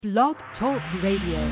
Blog Talk Radio.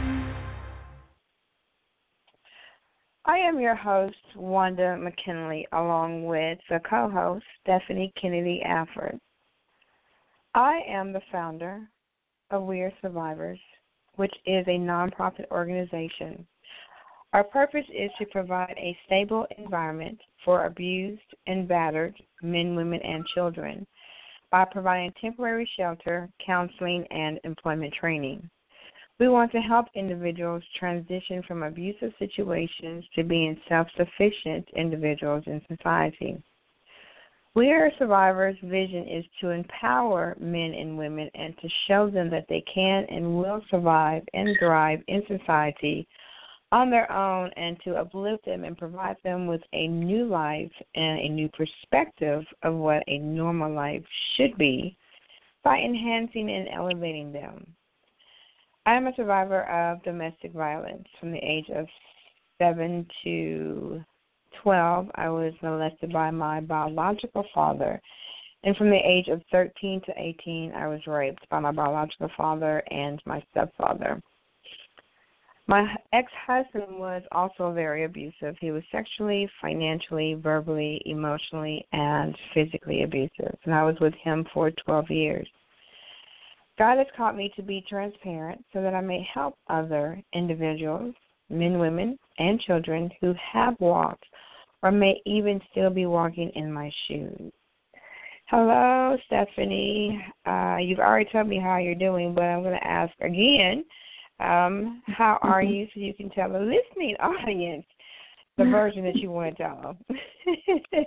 I am your host, Wanda McKinley, along with the co-host, Stephanie Kennedy Alford. I am the founder of We Are Survivors, which is a nonprofit organization. Our purpose is to provide a stable environment for abused and battered men, women, and children by providing temporary shelter, counseling, and employment training. We want to help individuals transition from abusive situations to being self-sufficient individuals in society. We Are Survivors' vision is to empower men and women and to show them that they can and will survive and thrive in society on their own, and to uplift them and provide them with a new life and a new perspective of what a normal life should be by enhancing and elevating them. I am a survivor of domestic violence. From the age of 7 to 12, I was molested by my biological father. And from the age of 13 to 18, I was raped by my biological father and my stepfather. My ex-husband was also very abusive. He was sexually, financially, verbally, emotionally, and physically abusive. And I was with him for 12 years. God has taught me to be transparent so that I may help other individuals, men, women, and children who have walked or may even still be walking in my shoes. Hello, Stephanie. You've already told me how you're doing, but I'm going to ask again. How are you, so you can tell the listening audience the version that you want to tell them?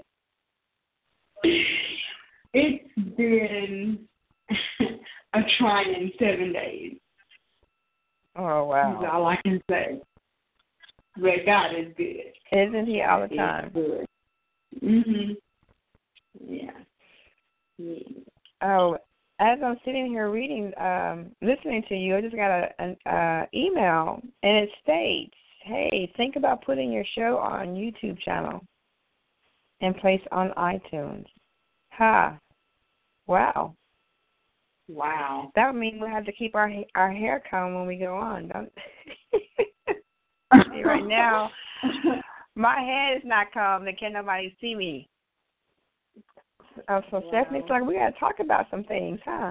It's been a trying 7 days. Oh, wow. That's all I can say. But God is good. Isn't he all the time? Good. Mhm. Yeah. Oh, as I'm sitting here reading, listening to you, I just got an email, and it states, hey, think about putting your show on YouTube channel and place on iTunes. Wow. Wow. That would mean we'll have to keep our hair combed when we go on. Don't See, right now, my head is not combed, and can't nobody see me. Oh, so wow. Stephanie's like, we got to talk about some things, huh?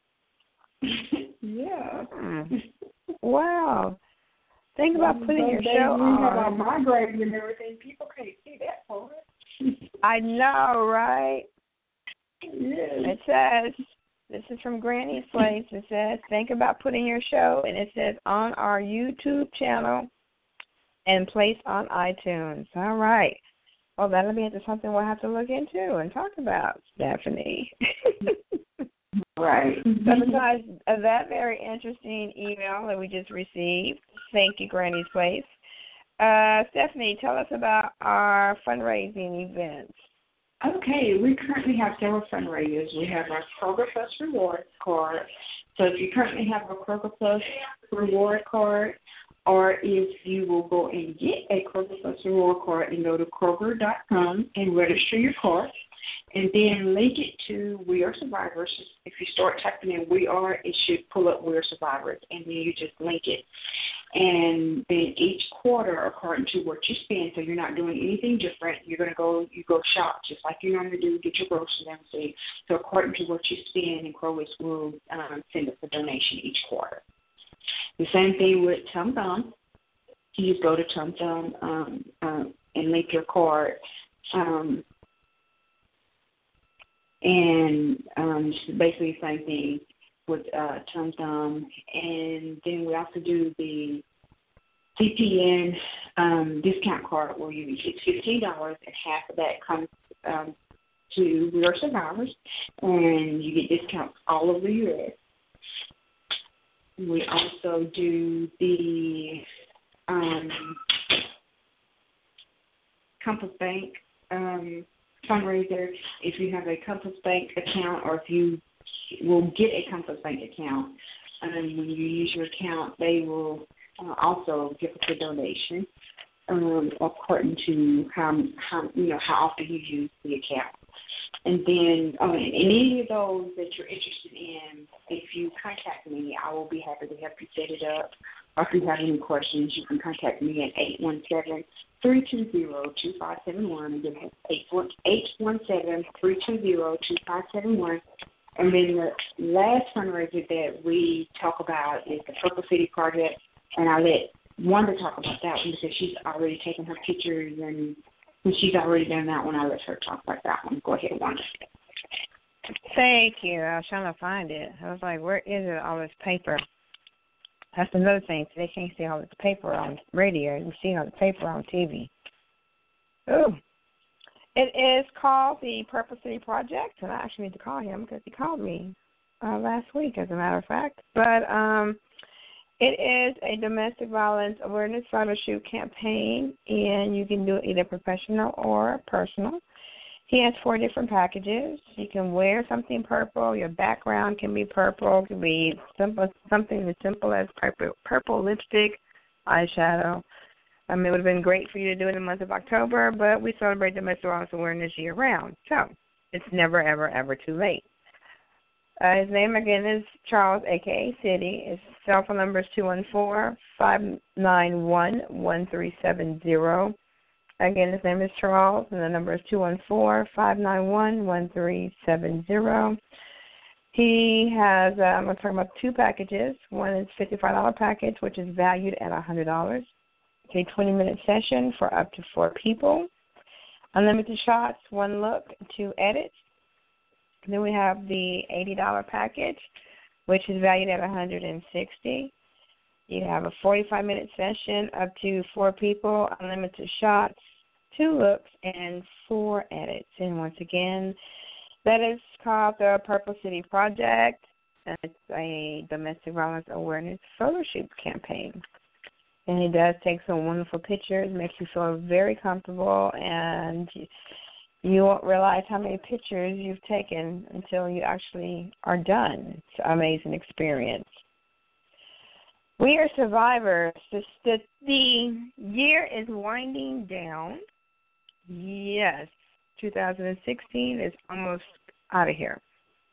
Yeah. Wow. Think about putting your show on. We have our migraines and everything. People can't see that part. I know, right? Yes. It says, this is from Granny's Place. It says, think about putting your show, and it says, on our YouTube channel and place on iTunes. All right. Well, that'll be something we'll have to look into and talk about, Stephanie. Right. So besides that very interesting email that we just received, thank you, Granny's Place. Stephanie, tell us about our fundraising events. Okay, we currently have several fundraisers. We have our Kroger Plus Reward Card. So if you currently have a Kroger Plus Reward Card, or if you will go and get a Kroger Plus Reward Card and go to Kroger.com and register your card, and then link it to We Are Survivors. If you start typing in We Are, it should pull up We Are Survivors, and then you just link it. And then each quarter, according to what you spend, so you're not doing anything different, you go shop just like you normally do, get your groceries and everything. So according to what you spend, and Kroger will send us a donation each quarter. The same thing with TumTum. You just go to TumTum and link your card. It's basically the same thing with TumTum. And then we also do the CPN discount card where you get $15, and half of that comes to We Are Survivors, and you get discounts all over the U.S. We also do the Compass Bank fundraiser. If you have a Compass Bank account, or if you will get a Compass Bank account, when you use your account, they will also give us a donation according to how often you use the account. And then, any of those that you're interested in, if you contact me, I will be happy to help you set it up. Or if you have any questions, you can contact me at 817-320-2571. Again, that's 817-320-2571. And then the last fundraiser that we talk about is the Purple City Project. And I let Wanda talk about that one because she's already taken her pictures and she's already done that one. I'll let her talk about that one. Go ahead, Wanda. Thank you. I was trying to find it. I was like, where is it, all this paper? That's another thing. They can't see all this paper on radio. You see all the paper on TV. Oh. It is called the Purple City Project, and I actually need to call him because he called me last week, as a matter of fact. But it is a domestic violence awareness photo shoot campaign, and you can do it either professional or personal. He has 4 different packages. You can wear something purple. Your background can be purple. It can be simple, something as simple as purple lipstick, eyeshadow. It would have been great for you to do it in the month of October, but we celebrate domestic violence awareness year-round. So it's never, ever, ever too late. His name, again, is Charles, a.k.a. City. His cell phone number is 214-591-1370. Again, his name is Charles, and the number is 214-591-1370. He has, I'm going to talk about 2 packages. One is a $55 package, which is valued at $100. It's a 20-minute session for up to 4 people. Unlimited shots, 1 look, 2 edits. And then we have the $80 package, which is valued at $160. You have a 45-minute session, up to 4 people, unlimited shots, 2 looks, and 4 edits. And once again, that is called the Purple City Project, and it's a domestic violence awareness photo shoot campaign. And he does take some wonderful pictures, makes you feel very comfortable, and you won't realize how many pictures you've taken until you actually are done. It's an amazing experience. We are survivors. The year is winding down. Yes, 2016 is almost out of here.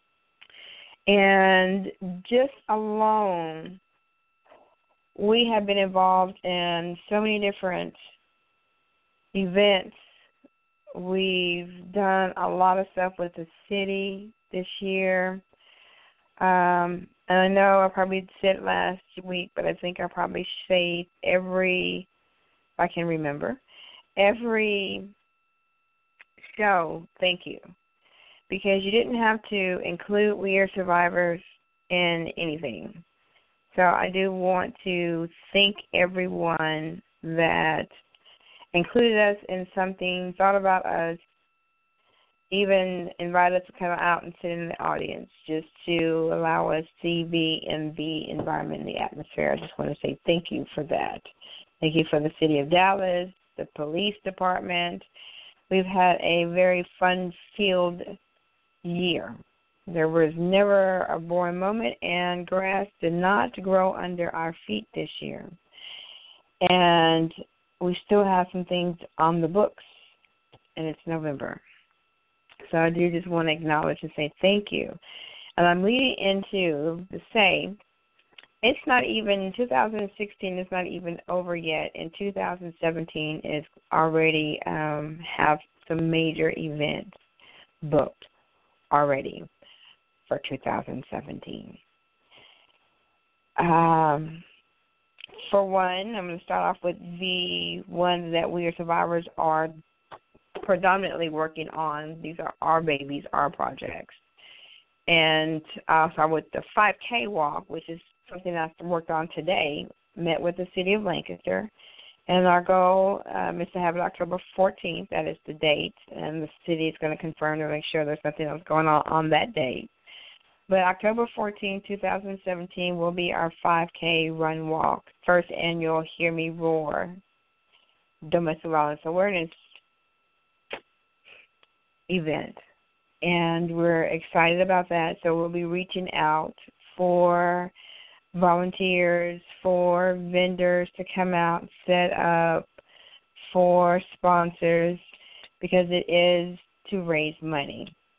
And just alone, we have been involved in so many different events. We've done a lot of stuff with the city this year. And I know I probably said last week, but I think I probably say if I can remember, every show, thank you. Because you didn't have to include We Are Survivors in anything. So I do want to thank everyone that included us in something, thought about us, even invited us to come out and sit in the audience just to allow us to be in the environment, the atmosphere. I just want to say thank you for that. Thank you for the City of Dallas, the police department. We've had a very fun-filled year. There was never a boring moment, and grass did not grow under our feet this year. And we still have some things on the books, and it's November. So I do just want to acknowledge and say thank you. And I'm leading into to say it's not even, 2016 is not even over yet, and 2017 is already have some major events booked already for 2017. For one, I'm going to start off with the one that We Are Survivors are predominantly working on. These are our babies, our projects. And I'll start with the 5K walk, which is something I worked on today, met with the City of Lancaster. And our goal is to have it October 14th. That is the date. And the city is going to confirm to make sure there's nothing else going on that date. But October 14, 2017 will be our 5K run walk, first annual Hear Me Roar domestic violence awareness event. And we're excited about that. So we'll be reaching out for volunteers, for vendors to come out, set up, for sponsors, because it is to raise money.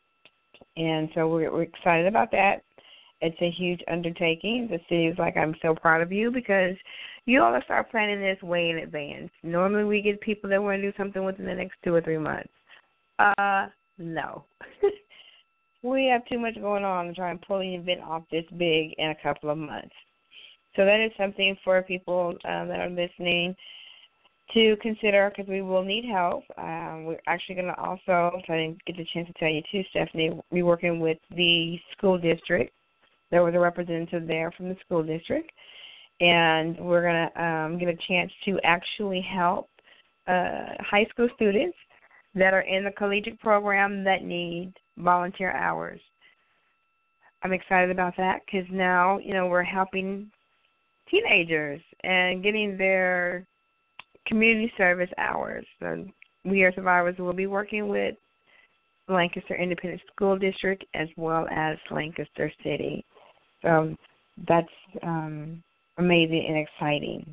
And so we're excited about that. It's a huge undertaking. The city is like, I'm so proud of you because you all start planning this way in advance. Normally we get people that want to do something within the next 2 or 3 months. No. We have too much going on to try and pull the event off this big in a couple of months. So that is something for people that are listening to consider, because we will need help. We're actually going to also, so I didn't get the chance to tell you too, Stephanie, we're working with the school district. There was a representative there from the school district, and we're going to get a chance to actually help high school students that are in the collegiate program that need volunteer hours. I'm excited about that because now, we're helping teenagers and getting their community service hours. So We Are Survivors will be working with Lancaster Independent School District as well as Lancaster City. So that's amazing and exciting.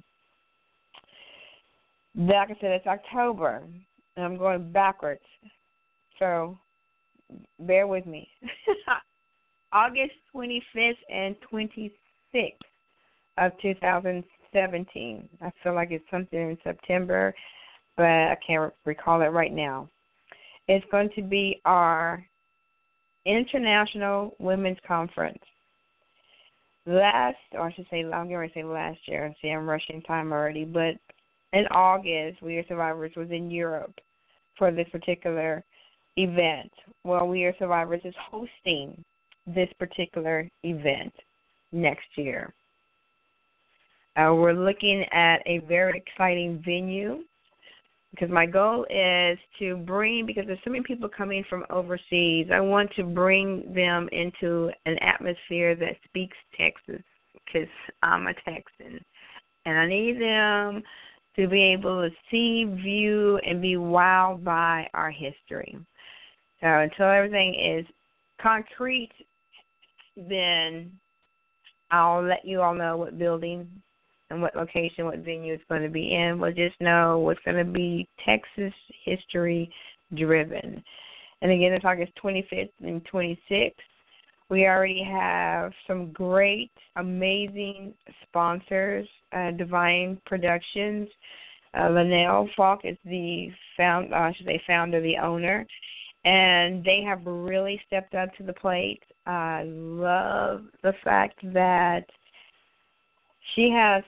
Like I said, it's October, and I'm going backwards. So bear with me. August 25th and 26th of 2017. I feel like it's something in September, but I can't recall it right now. It's going to be our International Women's Conference. I'm getting ready to say last year. See, I'm rushing time already. But in August, We Are Survivors was in Europe for this particular event. Well, We Are Survivors is hosting this particular event next year. We're looking at a very exciting venue because my goal is to because there's so many people coming from overseas, I want to bring them into an atmosphere that speaks Texas because I'm a Texan. And I need them to be able to see, view, and be wowed by our history. So until everything is concrete, then I'll let you all know what building and what location, what venue it's going to be in. We'll just know what's going to be Texas history driven. And again, it's August 25th and 26th. We already have some great, amazing sponsors. Divine Productions. Linnell Falk is the founder, the owner. And they have really stepped up to the plate. I love the fact that she has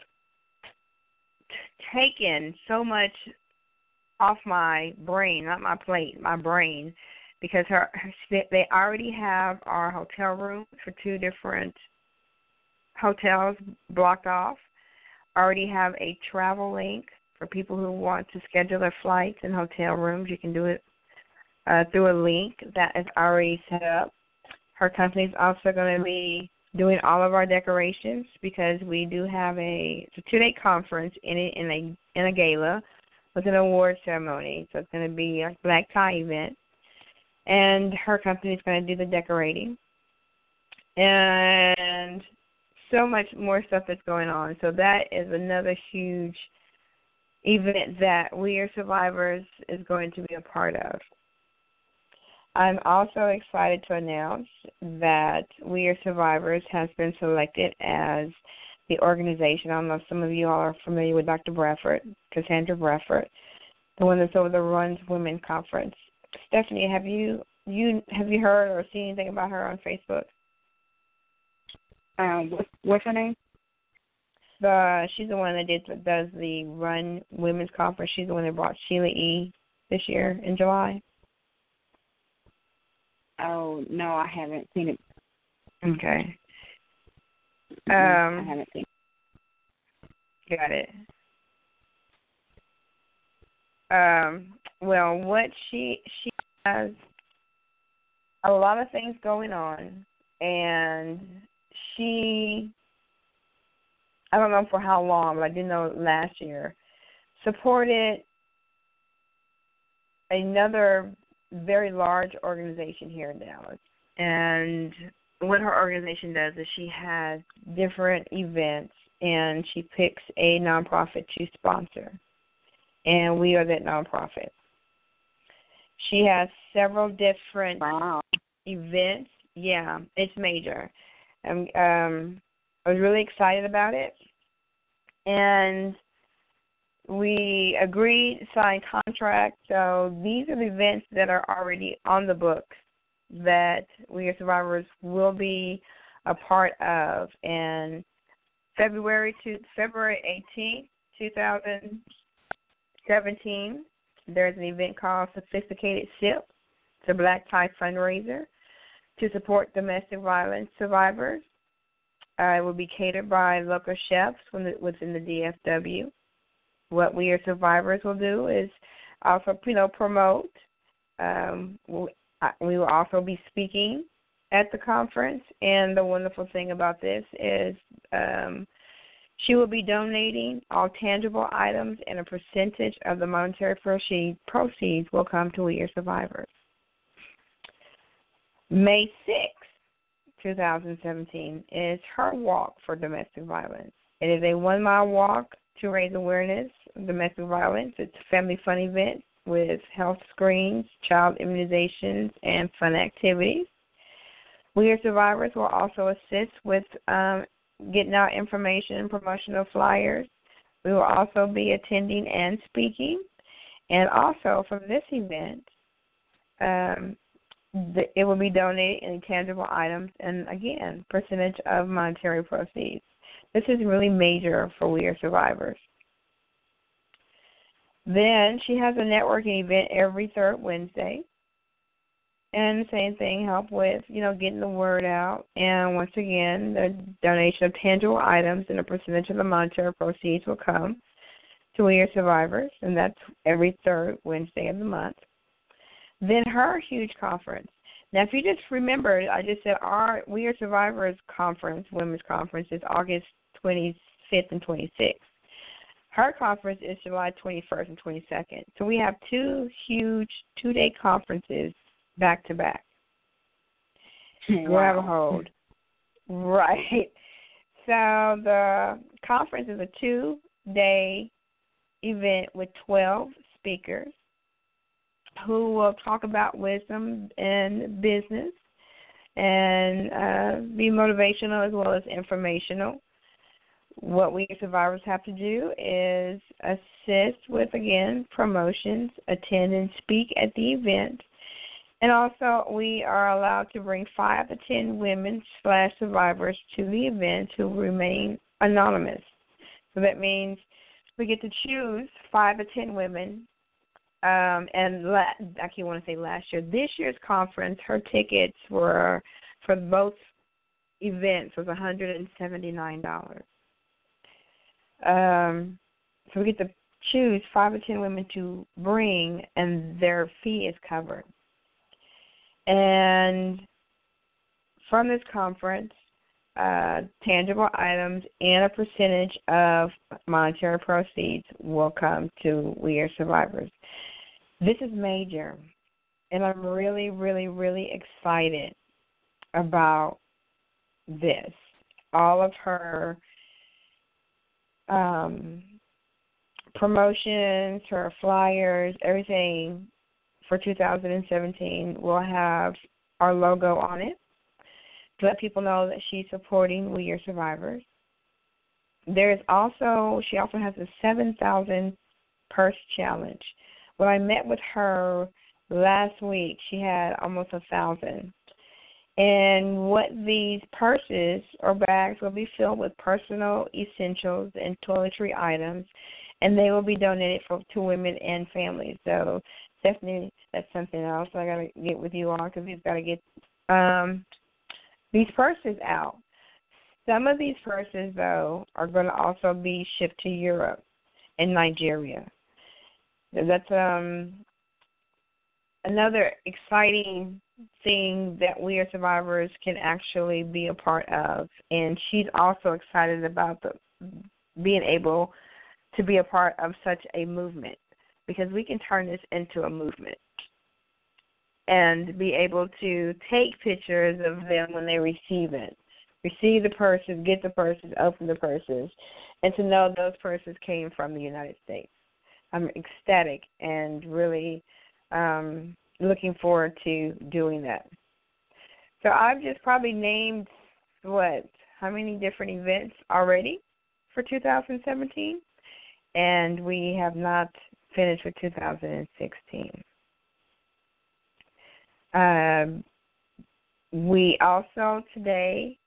taken so much off my brain, not my plate, my brain, because they already have our hotel rooms for 2 different hotels blocked off. Already have a travel link for people who want to schedule their flights and hotel rooms. You can do it through a link that is already set up. Her company is also going to be doing all of our decorations because we do have it's a 2-day conference in a gala with an award ceremony. So it's going to be a black tie event, and her company is going to do the decorating, and so much more stuff that's going on. So that is another huge event that We Are Survivors is going to be a part of. I'm also excited to announce that We Are Survivors has been selected as the organization. I don't know if some of you all are familiar with Dr. Bradford, Cassandra Bradford, the one that's over the Runs Women Conference. Stephanie, have you heard or seen anything about her on Facebook? What's her name? She's the one that does the Run Women's Conference. She's the one that brought Sheila E. this year in July. Oh, no, I haven't seen it. Okay. I haven't seen it. Got it. Well, what she has a lot of things going on, and I don't know for how long, but I do know last year, supported another very large organization here in Dallas. And what her organization does is she has different events, and she picks a nonprofit to sponsor. And we are that nonprofit. She has several different events, yeah, it's major. I was really excited about it, and we agreed, signed contracts. So these are the events that are already on the books that We Are Survivors will be a part of. And February 18th, 2017, there's an event called Sophisticated Sip. It's a black tie fundraiser to support domestic violence survivors. It will be catered by local chefs within the DFW. What We Are Survivors will do is also, promote. We will also be speaking at the conference, and the wonderful thing about this is she will be donating all tangible items, and a percentage of the monetary proceeds will come to We Are Survivors. May 6th, 2017, is her walk for domestic violence. It is a 1-mile walk to raise awareness of domestic violence. It's a family fun event with health screens, child immunizations, and fun activities. We Are Survivors will also assist with getting out information and promotional flyers. We will also be attending and speaking. And also from this event, it will be donated in tangible items and, again, percentage of monetary proceeds. This is really major for We Are Survivors. Then she has a networking event every third Wednesday. And the same thing, help with, getting the word out. And once again, the donation of tangible items and a percentage of the monetary proceeds will come to We Are Survivors, and that's every third Wednesday of the month. Then her huge conference. Now, if you just remember, I just said our We Are Survivors conference, women's conference, is August 25th and 26th. Her conference is July 21st and 22nd. So we have two huge 2-day conferences back to back. Wow. Grab a hold. Right. So the conference is a 2-day event with 12 speakers who will talk about wisdom and business and be motivational as well as informational. What We Survivors have to do is assist with, again, promotions, attend and speak at the event. And also we are allowed to bring 5 to 10 women/survivors to the event who remain anonymous. So that means we get to choose 5 to 10 women. I can't want to say last year. This year's conference, her tickets were, for both events, was $179. So we get to choose 5 or 10 women to bring, and their fee is covered. And from this conference, tangible items and a percentage of monetary proceeds will come to We Are Survivors. This is major, and I'm really, really, really excited about this. All of her promotions, her flyers, everything for 2017 will have our logo on it to let people know that she's supporting We Are Survivors. She also has a 7,000 purse challenge. When I met with her last week, she had almost 1,000. And what these purses or bags will be filled with personal essentials and toiletry items, and they will be donated to women and families. So definitely that's something else I got to get with you on, because we've got to get these purses out. Some of these purses, though, are going to also be shipped to Europe and Nigeria. That's another exciting thing that We Are Survivors can actually be a part of. And she's also excited about being able to be a part of such a movement, because we can turn this into a movement and be able to take pictures of them when they receive it. Receive the purses, get the purses, open the purses, and to know those purses came from the United States. I'm ecstatic and really looking forward to doing that. So I've just probably named, how many different events already for 2017? And we have not finished with 2016. We also today,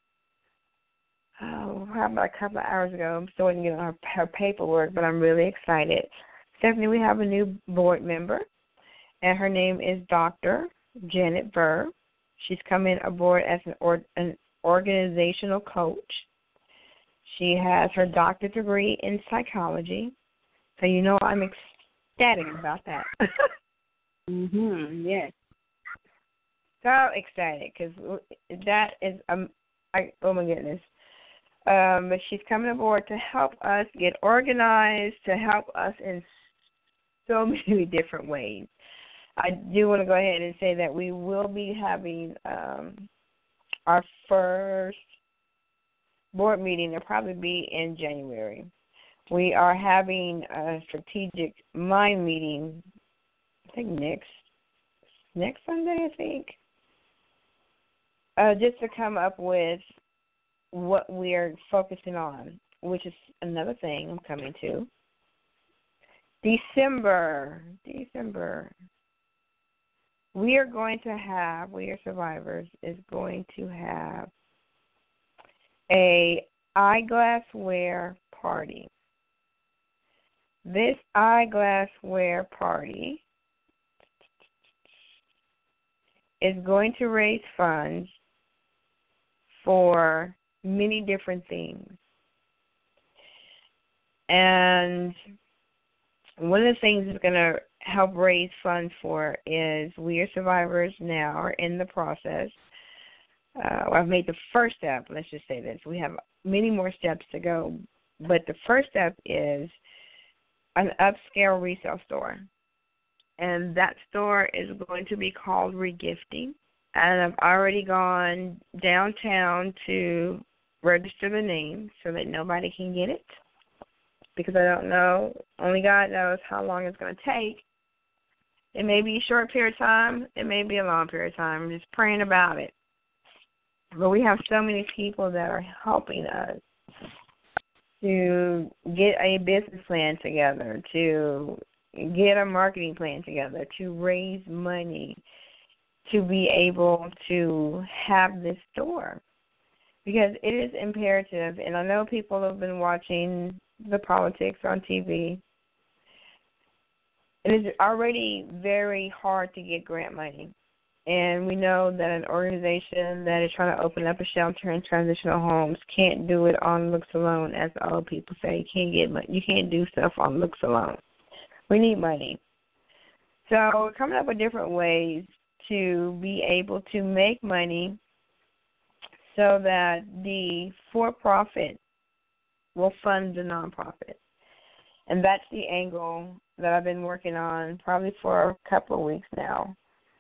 how about a couple of hours ago, I'm still waiting to get on her paperwork, but I'm really excited. Stephanie, we have a new board member, and her name is Dr. Janet Burr. She's coming aboard as an organizational coach. She has her doctorate degree in psychology, so you know I'm ecstatic about that. Yes. So ecstatic because that is oh my goodness. But she's coming aboard to help us get organized, to help us in so many different ways. I do want to go ahead and say that we will be having our first board meeting. It'll probably be in January. We are having a strategic mind meeting, I think next Sunday, I think, just to come up with what we're focusing on, which is another thing I'm coming to. December. We are Survivors is going to have a eyeglassware party. This eyeglassware party is going to raise funds for many different things. And one of the things it's going to help raise funds for is We Are Survivors now are in the process. I've made the first step, let's just say this. We have many more steps to go, but the first step is an upscale resale store. And that store is going to be called Regifting. And I've already gone downtown to register the name so that nobody can get it. Because I don't know, only God knows how long it's going to take. It may be a short period of time. It may be a long period of time. I'm just praying about it. But we have so many people that are helping us to get a business plan together, to get a marketing plan together, to raise money, to be able to have this store. Because it is imperative, and I know people have been watching the politics on TV. It is already very hard to get grant money. And we know that an organization that is trying to open up a shelter and transitional homes can't do it on looks alone, as the old people say. You can't do stuff on looks alone. We need money. So we're coming up with different ways to be able to make money so that the for-profit will fund the nonprofit. And that's the angle that I've been working on probably for a couple of weeks now.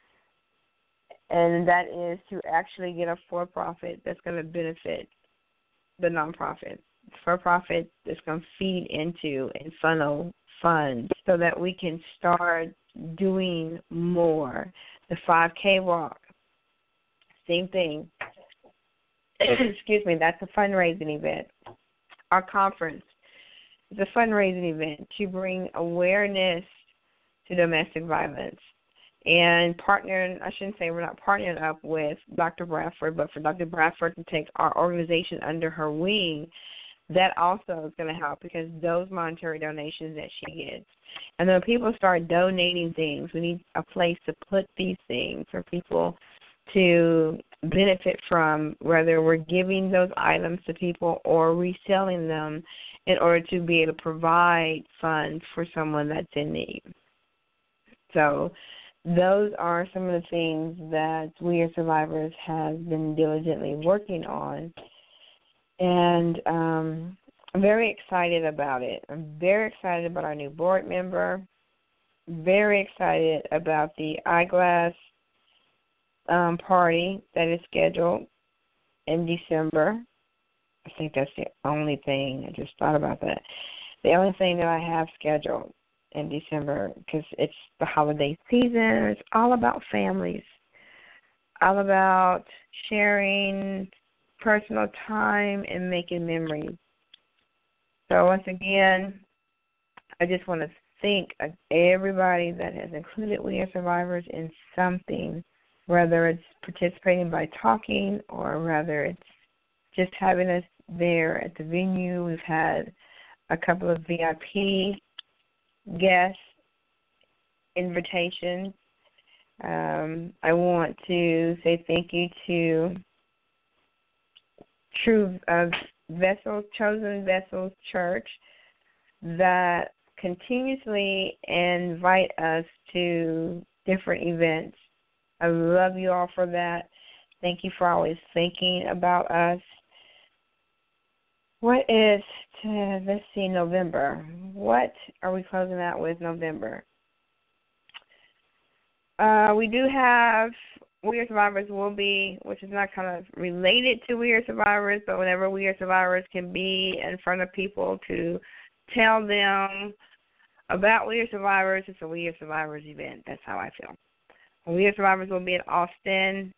And that is to actually get a for-profit that's going to benefit the nonprofit. For-profit that's going to feed into and funnel funds so that we can start doing more. The 5K walk, same thing. Excuse me, that's a fundraising event. Our conference is a fundraising event to bring awareness to domestic violence. And partnering, I shouldn't say we're not partnering up with Dr. Bradford, but for Dr. Bradford to take our organization under her wing, that also is going to help because those monetary donations that she gets. And then when people start donating things, we need a place to put these things for people to benefit from, whether we're giving those items to people or reselling them in order to be able to provide funds for someone that's in need. So those are some of the things that We Are Survivors has been diligently working on. And I'm very excited about it. I'm very excited about our new board member. Very excited about the eyeglass party that is scheduled in December. I think that's the only thing. I just thought about that. The only thing that I have scheduled in December, because it's the holiday season. It's all about families. all about sharing personal time and making memories. So once again, I just want to thank everybody that has included We Are Survivors in something, whether it's participating by talking or whether it's just having us there at the venue. We've had a couple of VIP guest invitations. I want to say thank you to True Vessels, Chosen Vessels Church, that continuously invite us to different events. I love you all for that. Thank you for always thinking about us. What is, let's see, November. What are we closing out with November? We do have We Are Survivors will be, which is not kind of related to We Are Survivors, but whenever We Are Survivors can be in front of people to tell them about We Are Survivors, it's a We Are Survivors event. That's how I feel. We Are Survivors will be in Austin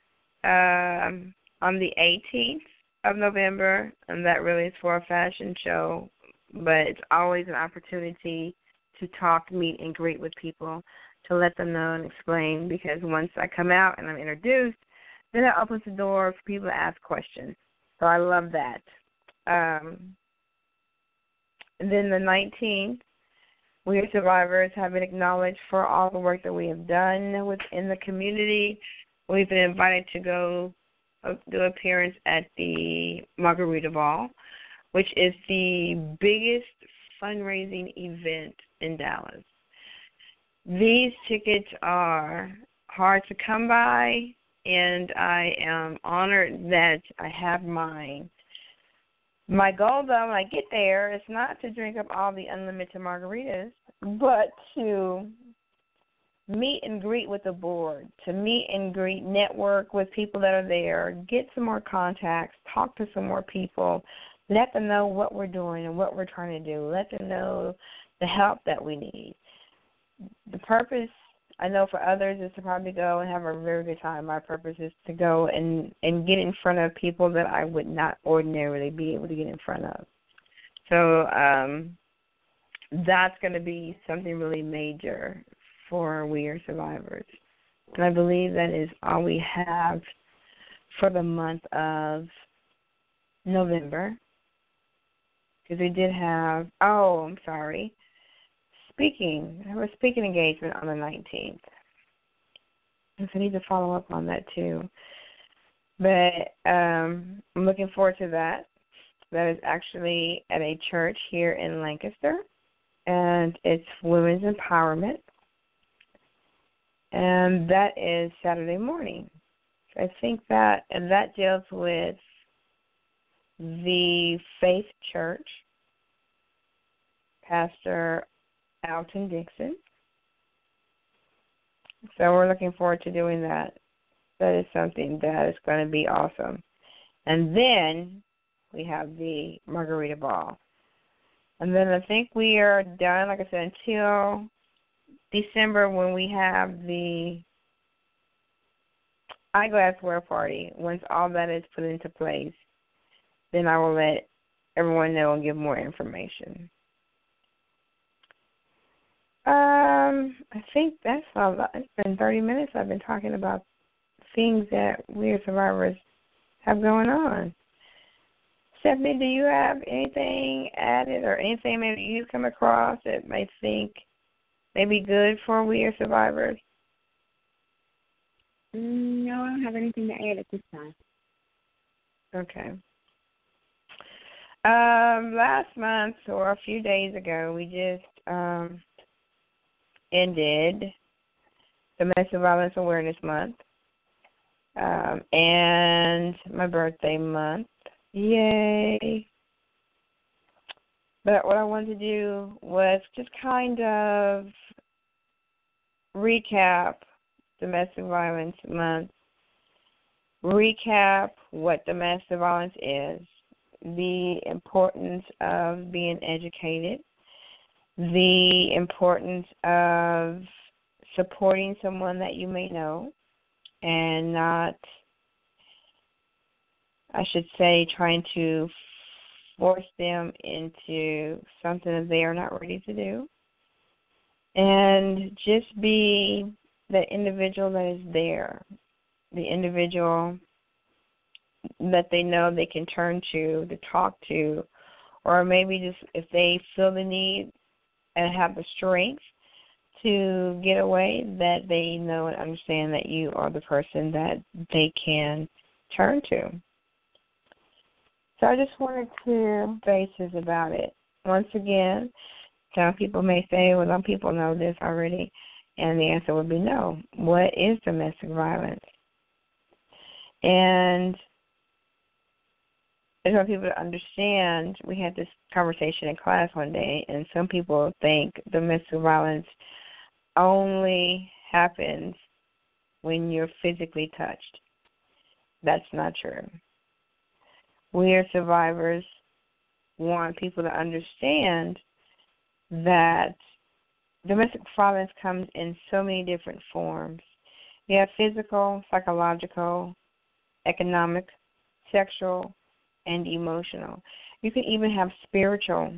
on the 18th of November, and that really is for a fashion show, but it's always an opportunity to talk, meet, and greet with people, to let them know and explain, because once I come out and I'm introduced, then it opens the door for people to ask questions. So I love that. And then the 19th, We Are Survivors have been acknowledged for all the work that we have done within the community. We've been invited to go do an appearance at the Margarita Ball, which is the biggest fundraising event in Dallas. These tickets are hard to come by, and I am honored that I have mine. My goal, though, when I get there, is not to drink up all the unlimited margaritas, but to meet and greet with the board, to meet and greet, network with people that are there, get some more contacts, talk to some more people, let them know what we're doing and what we're trying to do, let them know the help that we need. The purpose, I know for others, is to probably go and have a very good time. My purpose is to go and get in front of people that I would not ordinarily be able to get in front of. So that's going to be something really major for We Are Survivors. And I believe that is all we have for the month of November. Because we did have, I have a speaking engagement on the 19th. So I need to follow up on that too. But I'm looking forward to that. That is actually at a church here in Lancaster, and it's Women's Empowerment. And that is Saturday morning. So I think that deals with the Faith Church, Pastor Alton Dixon. So we're looking forward to doing that. That is something that is going to be awesome. And then we have the Margarita Ball. And then I think we are done, like I said, until December, when we have the eyeglassware party. Once all that is put into place, then I will let everyone know and give more information. I think that's all. It's been 30 minutes. I've been talking about things that We Are Survivors have going on. Stephanie, do you have anything added or anything maybe you've come across that may think may be good for We Are Survivors? No, I don't have anything to add at this time. Okay. Last month, or a few days ago, we just ended Domestic Violence Awareness Month and my birthday month. Yay. But what I wanted to do was just kind of recap Domestic Violence Month, recap what domestic violence is, the importance of being educated, the importance of supporting someone that you may know, and not, I should say, trying to force them into something that they are not ready to do. And just be the individual that is there, the individual that they know they can turn to talk to, or maybe just if they feel the need and have the strength to get away, that they know and understand that you are the person that they can turn to. So I just wanted to basis about it. Once again, some people may say, well, some people know this already, and the answer would be no. What is domestic violence? And I want people to understand, we had this conversation in class one day, and some people think domestic violence only happens when you're physically touched. That's not true. We as survivors want people to understand that domestic violence comes in so many different forms. You have physical, psychological, economic, sexual, and emotional. You can even have spiritual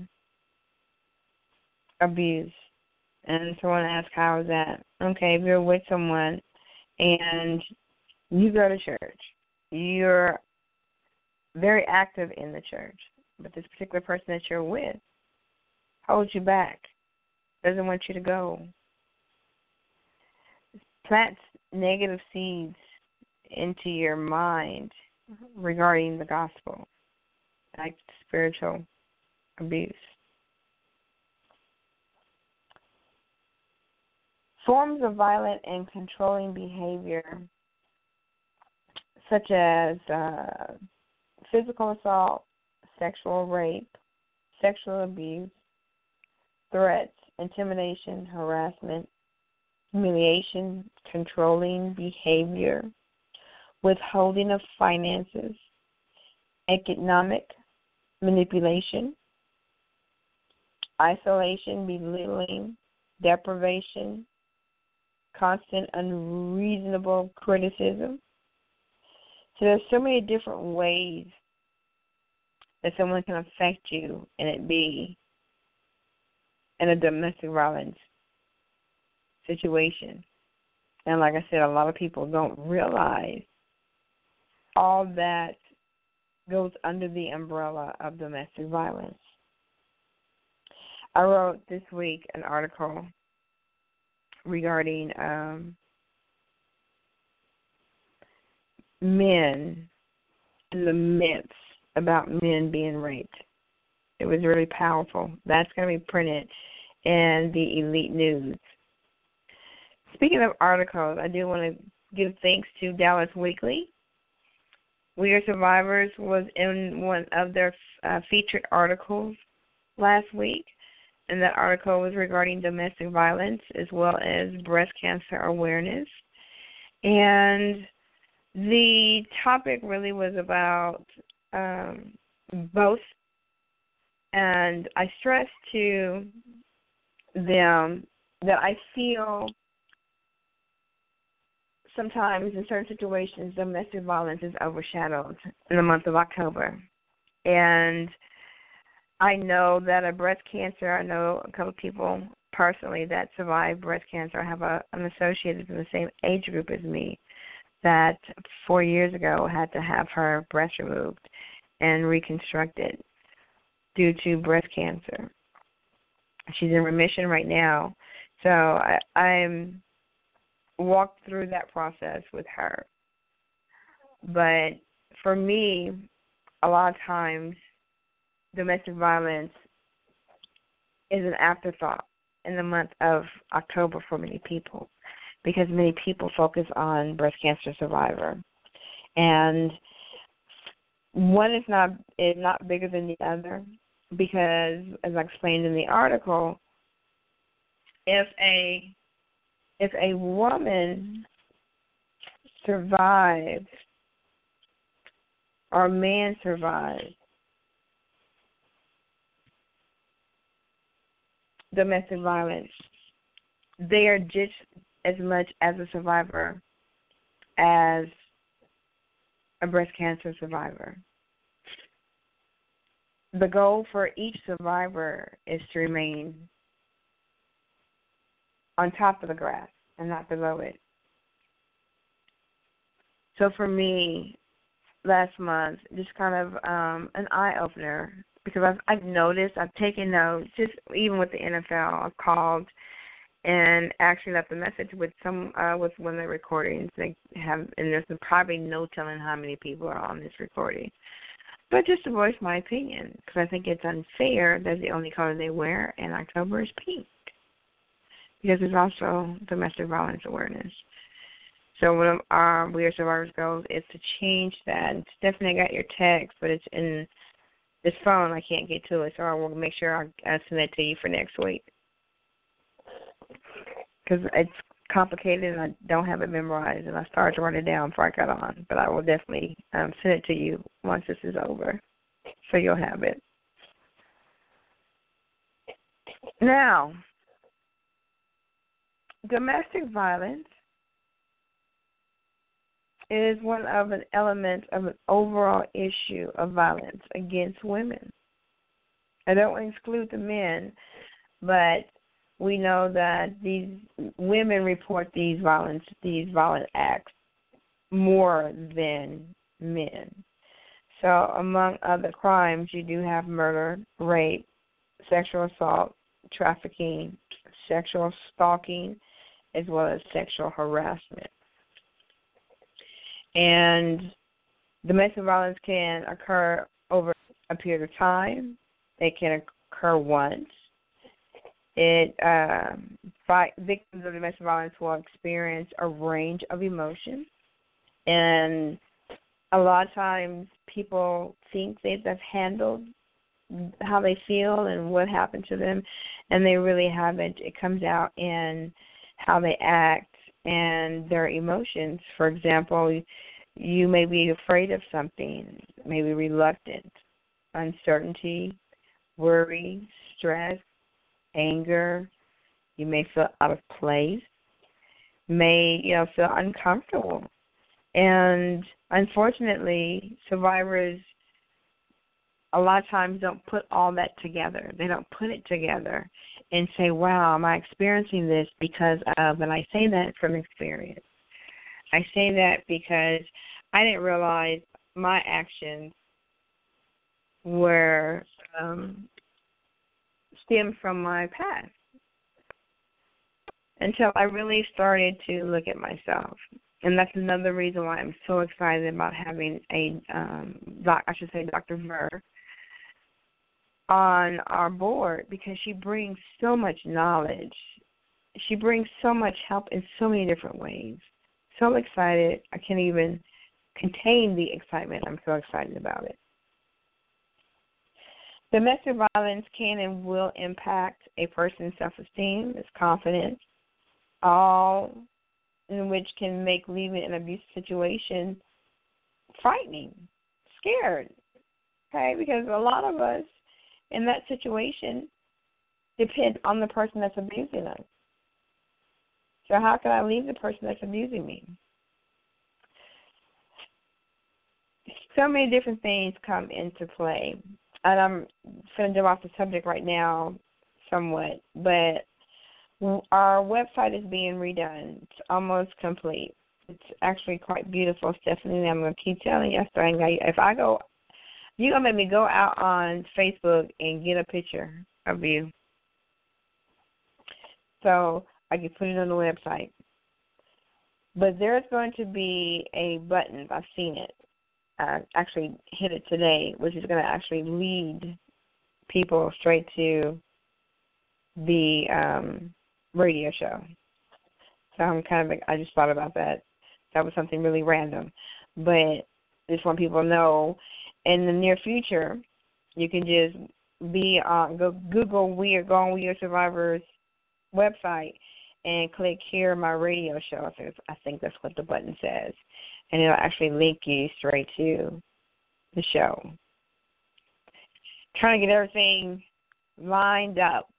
abuse. And someone asks, how is that? Okay, if you're with someone and you go to church, you're very active in the church, but this particular person that you're with holds you back, doesn't want you to go, plants negative seeds into your mind regarding the gospel, like spiritual abuse. Forms of violent and controlling behavior, such as physical assault, sexual rape, sexual abuse, threats, intimidation, harassment, humiliation, controlling behavior, withholding of finances, economic manipulation, isolation, belittling, deprivation, constant unreasonable criticism. So there's so many different ways that someone can affect you, and it be in a domestic violence situation. And like I said, a lot of people don't realize all that goes under the umbrella of domestic violence. I wrote this week an article regarding men and the myths about men being raped. It was really powerful. That's going to be printed in the Elite News. Speaking of articles, I do want to give thanks to Dallas Weekly. We Are Survivors was in one of their featured articles last week, and that article was regarding domestic violence as well as breast cancer awareness. And the topic really was about both, and I stressed to them that I feel sometimes in certain situations domestic violence is overshadowed in the month of October. And I know that I know a couple of people personally that survived breast cancer. I have an associate in the same age group as me that 4 years ago had to have her breast removed and reconstructed due to breast cancer. She's in remission right now. So I'm walked through that process with her. But for me, a lot of times, domestic violence is an afterthought in the month of October for many people, because many people focus on breast cancer survivor. And one is not bigger than the other, because, as I explained in the article, if a woman survives or a man survives domestic violence, they are just as much as a survivor as a breast cancer survivor. The goal for each survivor is to remain on top of the grass and not below it. So for me, last month, just kind of an eye-opener, because I've noticed, I've taken notes, just even with the NFL, I've called and actually left a message with with one of the recordings they have, and there's probably no telling how many people are on this recording. But just to voice my opinion, because I think it's unfair that the only color they wear in October is pink, because it's also domestic violence awareness. So one of our We Are Survivors goals is to change that. And Stephanie, I got your text, but it's in this phone. I can't get to it, so I will make sure I send it to you for next week, because it's complicated and I don't have it memorized, and I started to write it down before I got on. But I will definitely send it to you once this is over, so you'll have it. Now, domestic violence is one of an element of an overall issue of violence against women. I don't exclude the men, but we know that these women report these violent acts more than men. So among other crimes, you do have murder, rape, sexual assault, trafficking, sexual stalking, as well as sexual harassment. And domestic violence can occur over a period of time. It can occur once. Victims of domestic violence will experience a range of emotions. And a lot of times people think they've handled how they feel and what happened to them, and they really haven't. It comes out in how they act and their emotions. For example, you may be afraid of something, maybe reluctant, uncertainty, worry, stress, anger. You may feel out of place, may feel uncomfortable. And unfortunately, survivors a lot of times don't put all that together. They don't put it together and say, wow, am I experiencing this because of, and I say that from experience. I say that because I didn't realize my actions were stemmed from my past until I really started to look at myself. And that's another reason why I'm so excited about having Dr. Ver on our board, because she brings so much knowledge. She brings so much help in so many different ways. So excited. I can't even contain the excitement. I'm so excited about it. Domestic violence can and will impact a person's self-esteem, his confidence, all in which can make leaving an abusive situation frightening, scared, okay? Because a lot of us in that situation depend on the person that's abusing us. So how can I leave the person that's abusing me? So many different things come into play. And I'm going to jump off the subject right now somewhat, but our website is being redone. It's almost complete. It's actually quite beautiful, Stephanie. I'm going to keep telling you. If I go, you're going to make me go out on Facebook and get a picture of you so I can put it on the website. But there's going to be a button. I've seen it. I actually hit it today, which is going to actually lead people straight to the radio show. So I just thought about that. That was something really random. But just want people to know, in the near future, you can just go Google We Are Survivors website and click Hear My Radio Show. I think that's what the button says. And it'll actually link you straight to the show. Trying to get everything lined up,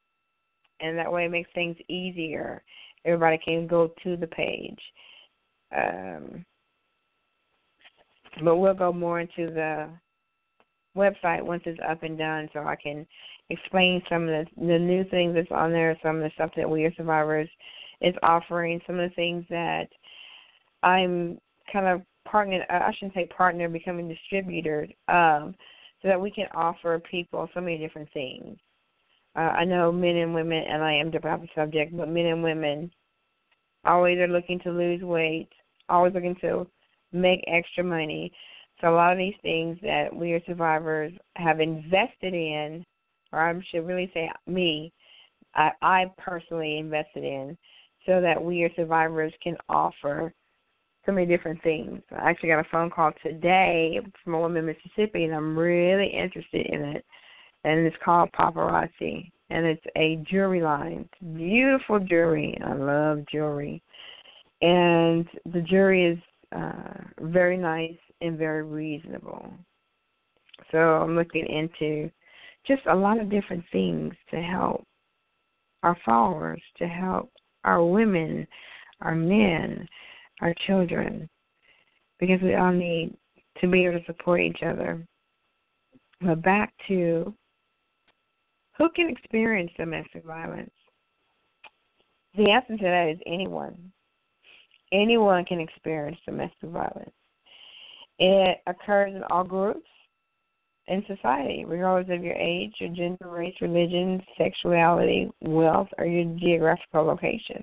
and that way it makes things easier. Everybody can go to the page. But we'll go more into the website once it's up and done, so I can explain some of the new things that's on there, some of the stuff that We Are Survivors is offering, some of the things that I'm kind of becoming distributors of, so that we can offer people so many different things. I know men and women, and I am about the subject, but men and women always are looking to lose weight, always looking to make extra money. So a lot of these things that We Are Survivors have invested in, or I should really say me, I personally invested in, so that We Are Survivors can offer so many different things. I actually got a phone call today from a woman in Mississippi, and I'm really interested in it. And it's called Paparazzi, and it's a jewelry line. It's beautiful jewelry. I love jewelry. And the jewelry is very nice and very reasonable. So I'm looking into just a lot of different things to help our followers, to help our women, our men, our children, because we all need to be able to support each other. But back to who can experience domestic violence? The answer to that is anyone. Anyone can experience domestic violence. It occurs in all groups in society, regardless of your age, your gender, race, religion, sexuality, wealth, or your geographical location.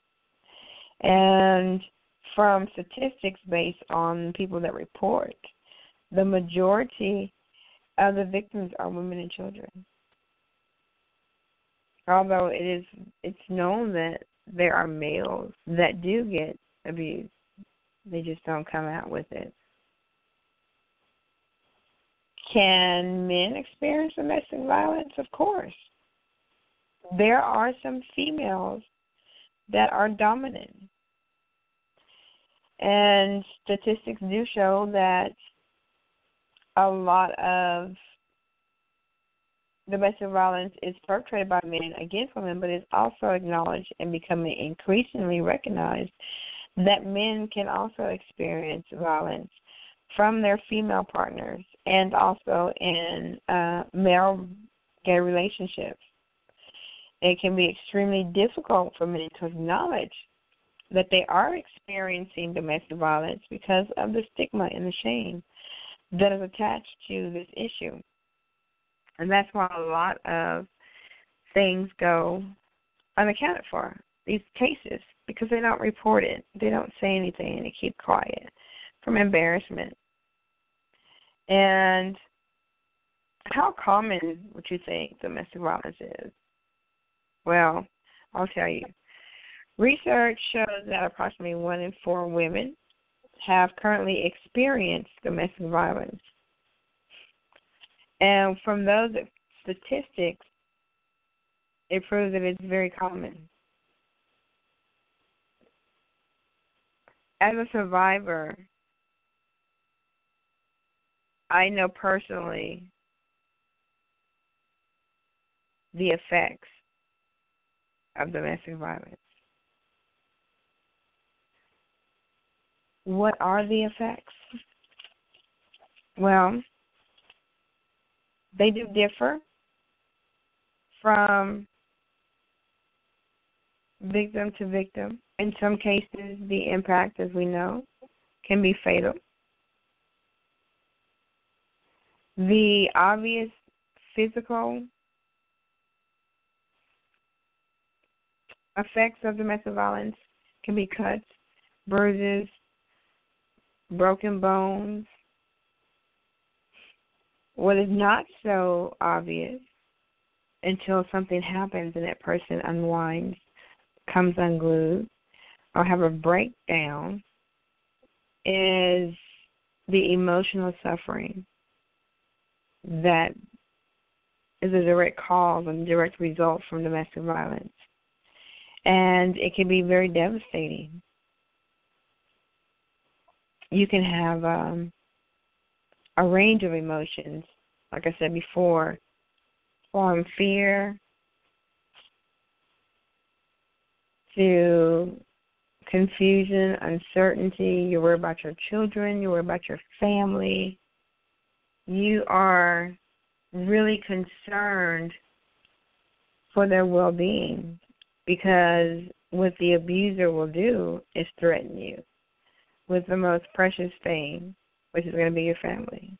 And from statistics based on people that report, the majority of the victims are women and children. Although it's known that there are males that do get abused, they just don't come out with it. Can men experience domestic violence? Of course. There are some females that are dominant. And statistics do show that a lot of domestic violence is perpetrated by men against women, but it's also acknowledged and becoming increasingly recognized that men can also experience violence from their female partners and also in male gay relationships. It can be extremely difficult for men to acknowledge that they are experiencing domestic violence because of the stigma and the shame that is attached to this issue. And that's why a lot of things go unaccounted for, these cases, because they don't report it. They don't say anything. They keep quiet from embarrassment. And how common would you think domestic violence is? Well, I'll tell you. Research shows that approximately 1 in 4 women have currently experienced domestic violence. And from those statistics, it proves that it's very common. As a survivor, I know personally the effects of domestic violence. What are the effects? Well, they do differ from victim to victim. In some cases, the impact, as we know, can be fatal. The obvious physical effects of domestic violence can be cuts, bruises, broken bones. What is not so obvious until something happens and that person unwinds, comes unglued, or have a breakdown is the emotional suffering that is a direct cause and direct result from domestic violence. And it can be very devastating. You can have a range of emotions, like I said before, from fear to confusion, uncertainty. You're worried about your children. You're worried about your family. You are really concerned for their well-being, because what the abuser will do is threaten you with the most precious thing, which is going to be your family.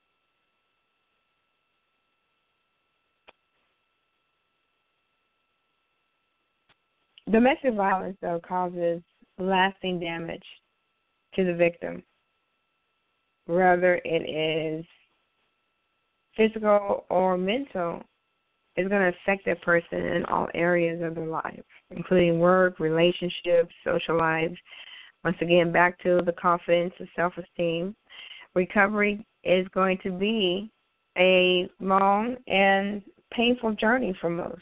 Domestic violence, though, causes lasting damage to the victim, whether it is physical or mental. Is going to affect that person in all areas of their life, including work, relationships, social lives. Once again, back to the confidence and self-esteem. Recovery is going to be a long and painful journey for most.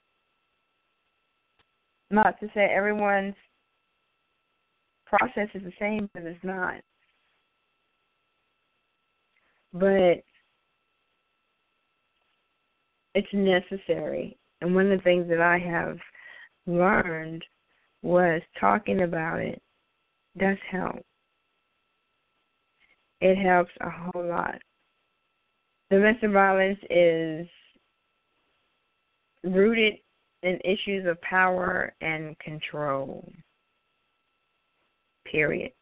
Not to say everyone's process is the same, because it's not. But it's necessary. And one of the things that I have learned was talking about it does help. It helps a whole lot. Domestic violence is rooted in issues of power and control, period.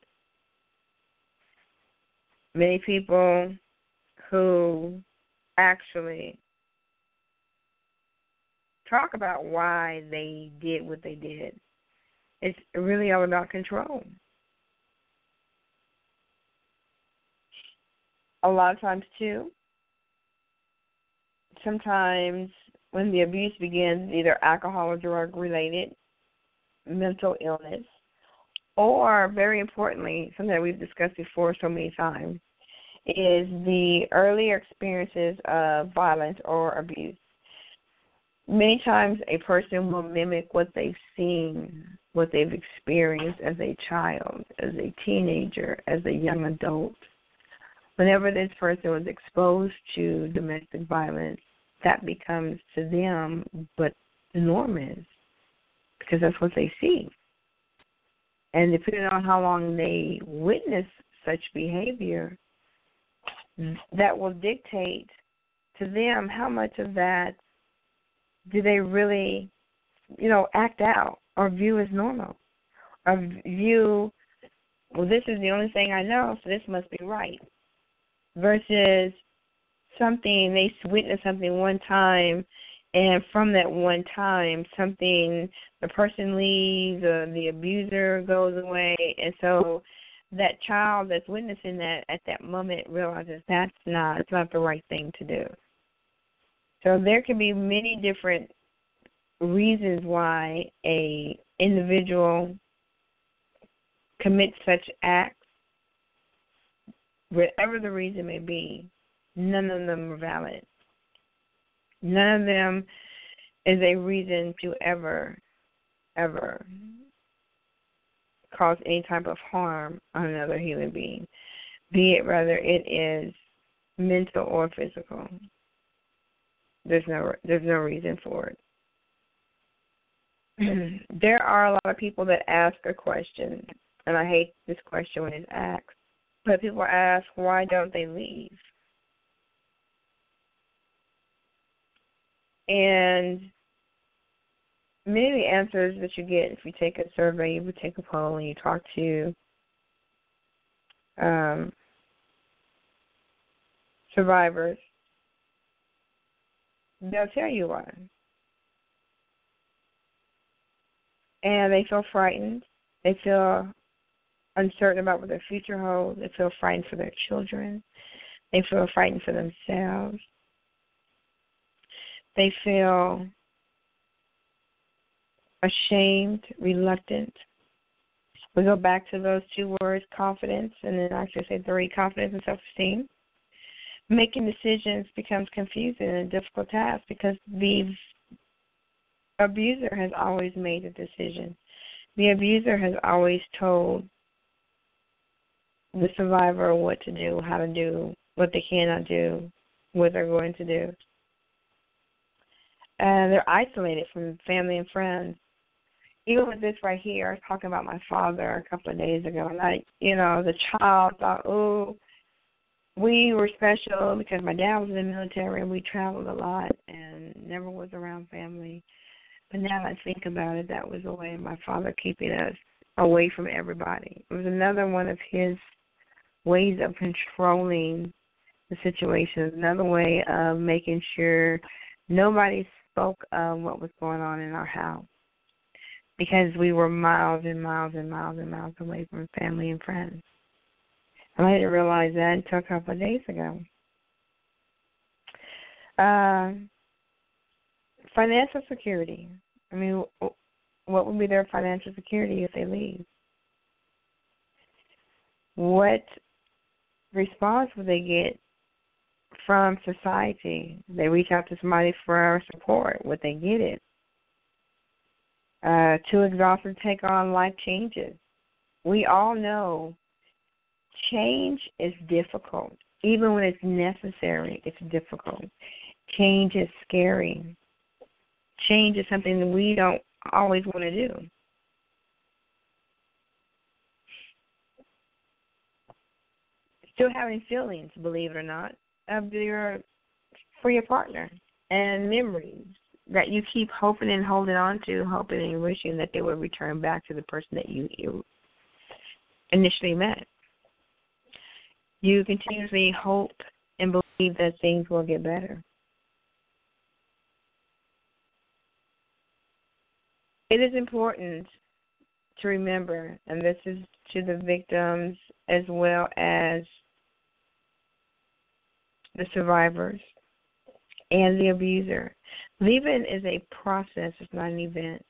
Many people who actually talk about why they did what they did. It's really all about control. A lot of times, too, sometimes when the abuse begins, either alcohol or drug related, mental illness, or very importantly, something that we've discussed before so many times, is the earlier experiences of violence or abuse. Many times a person will mimic what they've seen, what they've experienced as a child, as a teenager, as a young adult. Whenever this person was exposed to domestic violence, that becomes to them what the norm is, because that's what they see. And depending on how long they witness such behavior, that will dictate to them how much of that do they really, act out or view as normal, or view, well, this is the only thing I know, so this must be right, versus something, they witness something one time, and from that one time, the person leaves, or the abuser goes away, and so that child that's witnessing that at that moment realizes it's not the right thing to do. So there can be many different reasons why a individual commits such acts. Whatever the reason may be, none of them are valid. None of them is a reason to ever cause any type of harm on another human being, be it whether it is mental or physical. There's no reason for it. There are a lot of people that ask a question, and I hate this question when it's asked, but people ask, why don't they leave? And many of the answers that you get, if you take a survey, you would take a poll, and you talk to survivors, they'll tell you why. And they feel frightened. They feel uncertain about what their future holds. They feel frightened for their children. They feel frightened for themselves. They feel ashamed, reluctant. We go back to those two words, confidence, and then I should say three, confidence and self-esteem. Making decisions becomes confusing and a difficult task because the abuser has always made a decision. The abuser has always told the survivor what to do, how to do, what they cannot do, what they're going to do. And they're isolated from family and friends. even with this right here, I was talking about my father a couple of days ago, and the child thought, oh, we were special because my dad was in the military and we traveled a lot and never was around family. But now that I think about it, that was a way of my father keeping us away from everybody. It was another one of his ways of controlling the situation, another way of making sure nobody spoke of what was going on in our house, because we were miles and miles and miles and miles away from family and friends. And I didn't realize that until a couple of days ago. Financial security. I mean, what would be their financial security if they leave? What response would they get from society? They reach out to somebody for support. Would they get it? Too exhausted to take on life changes. We all know change is difficult. Even when it's necessary, it's difficult. Change is scary. Change is something that we don't always want to do. Still having feelings, believe it or not, for your partner, and memories that you keep hoping and holding on to, hoping and wishing that they would return back to the person that you initially met. You continuously hope and believe that things will get better. It is important to remember, and this is to the victims as well as the survivors and the abuser. Leaving is a process, it's not an event.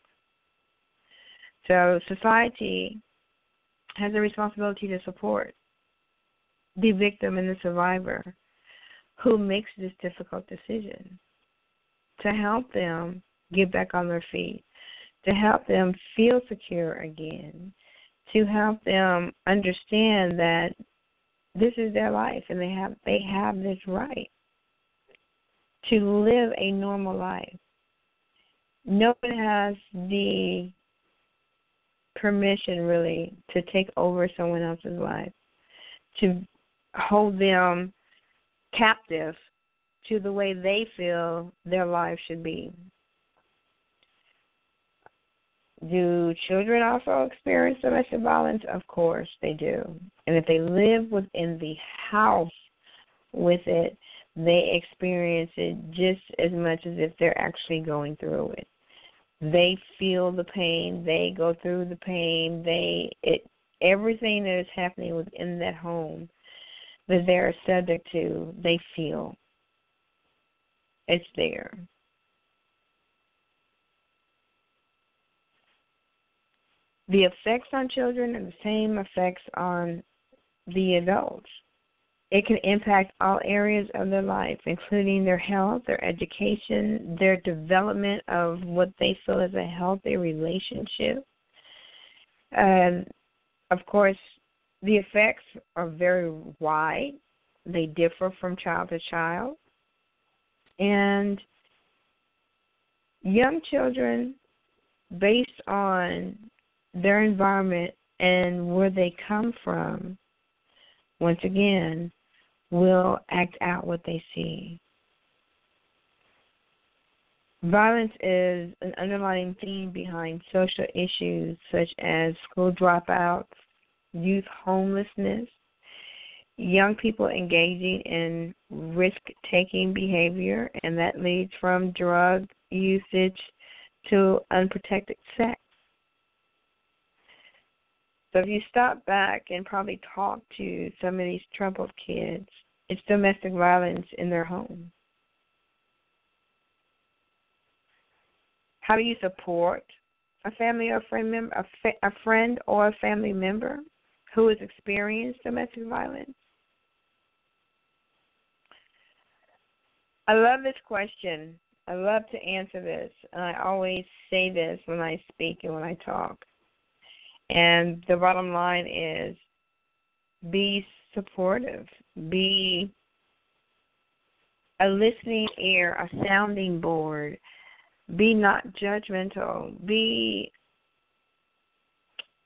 So society has a responsibility to support the victim and the survivor who makes this difficult decision, to help them get back on their feet, to help them feel secure again, to help them understand that this is their life and they have this right to live a normal life. No one has the permission, really, to take over someone else's life, to hold them captive to the way they feel their life should be. Do children also experience domestic violence? Of course they do. And if they live within the house with it, they experience it just as much as if they're actually going through it. They feel the pain. They go through the pain. Everything that is happening within that home that they're subject to, they feel. It's there. The effects on children are the same effects on the adults. It can impact all areas of their life, including their health, their education, their development of what they feel is a healthy relationship. Of course, the effects are very wide. They differ from child to child. And young children, based on their environment and where they come from, once again, will act out what they see. Violence is an underlying theme behind social issues such as school dropouts, youth homelessness, young people engaging in risk-taking behavior, and that leads from drug usage to unprotected sex. So if you stop back and probably talk to some of these troubled kids, it's domestic violence in their home. How do you support a family or a friend member, a friend or a family member who has experienced domestic violence? I love this question. I love to answer this, and I always say this when I speak and when I talk. And the bottom line is be supportive. Be a listening ear, a sounding board. Be not judgmental. Be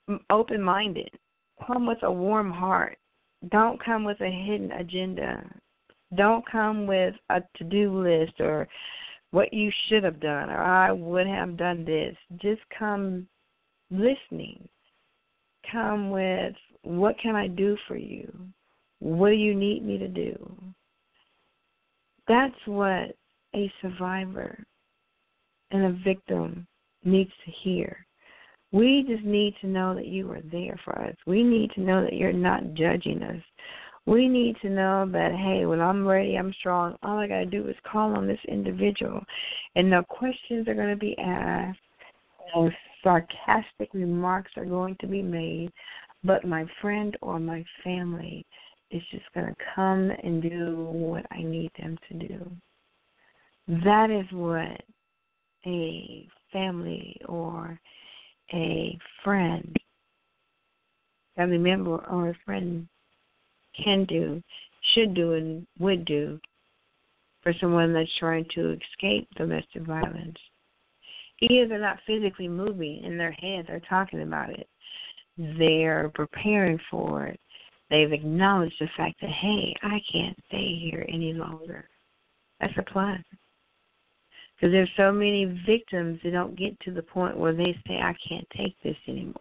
open-minded. Come with a warm heart. Don't come with a hidden agenda. Don't come with a to-do list or what you should have done or I would have done this. Just come listening. Come with, what can I do for you? What do you need me to do? That's what a survivor and a victim needs to hear. We just need to know that you are there for us. We need to know that you're not judging us. We need to know that, hey, when I'm ready, I'm strong. All I got to do is call on this individual. And no questions are going to be asked. No sarcastic remarks are going to be made. But my friend or my family is just going to come and do what I need them to do. That is what a family or a friend, family member or a friend can do, should do, and would do for someone that's trying to escape domestic violence. Either they're not physically moving in their head, they're talking about it. They're preparing for it. They've acknowledged the fact that, hey, I can't stay here any longer. That's a plus. Because there's so many victims that don't get to the point where they say, I can't take this anymore.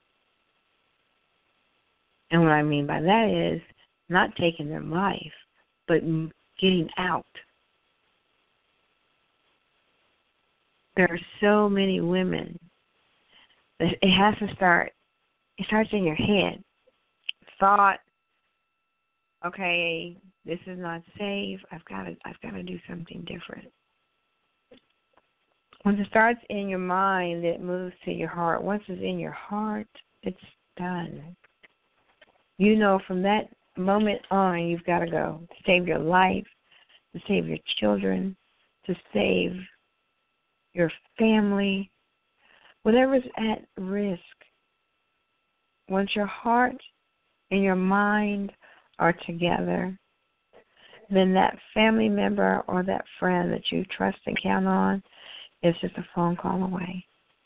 And what I mean by that is not taking their life, but getting out. There are so many women that it has to start. It starts in your head. Thought, okay, this is not safe. I've got to do something different. Once it starts in your mind, it moves to your heart. Once it's in your heart, it's done. You know from that moment on, you've got to go to save your life, to save your children, to save your family, whatever's at risk. Once your heart and your mind are together, then that family member or that friend that you trust and count on is just a phone call away.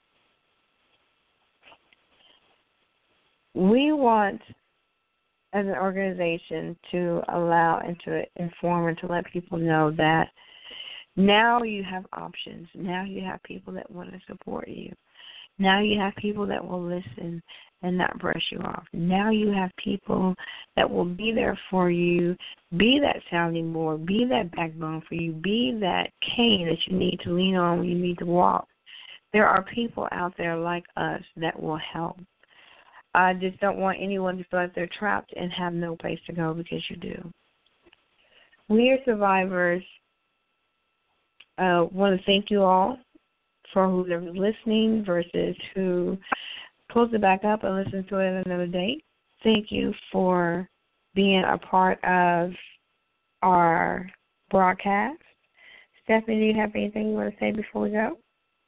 We want, as an organization, to allow and to inform and to let people know that now you have options. Now you have people that want to support you. Now you have people that will listen and not brush you off. Now you have people that will be there for you, be that sounding board, be that backbone for you, be that cane that you need to lean on when you need to walk. There are people out there like us that will help. I just don't want anyone to feel like they're trapped and have no place to go, because you do. We are survivors. Want to thank you all for whoever's listening versus who pulls it back up and listens to it another day. Thank you for being a part of our broadcast. Stephanie, do you have anything you want to say before we go?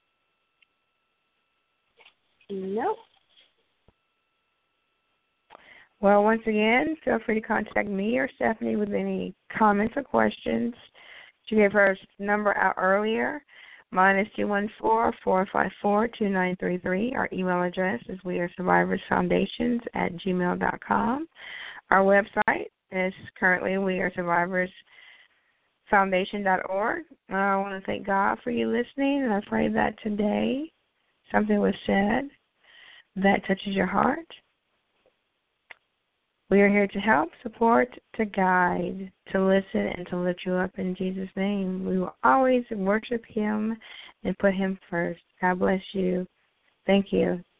Nope. Well, once again, feel free to contact me or Stephanie with any comments or questions. She gave her number out earlier. Mine is 214-454-2933. Our email address is wearesurvivorsfoundations@gmail.com. Our website is currently wearesurvivorsfoundation.org. I want to thank God for you listening, and I pray that today something was said that touches your heart. We are here to help, support, to guide, to listen, and to lift you up in Jesus' name. We will always worship Him and put Him first. God bless you. Thank you.